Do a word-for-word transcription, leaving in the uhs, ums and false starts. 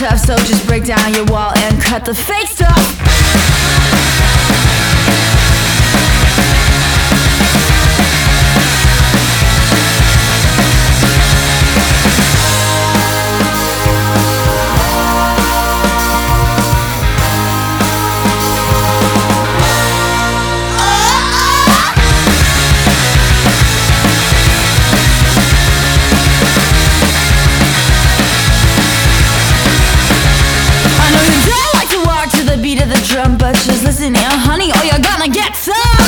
tough, so just break down your wall and cut the fake stuff. Beat of the drum, but just listen here, honey, or you're gonna get some.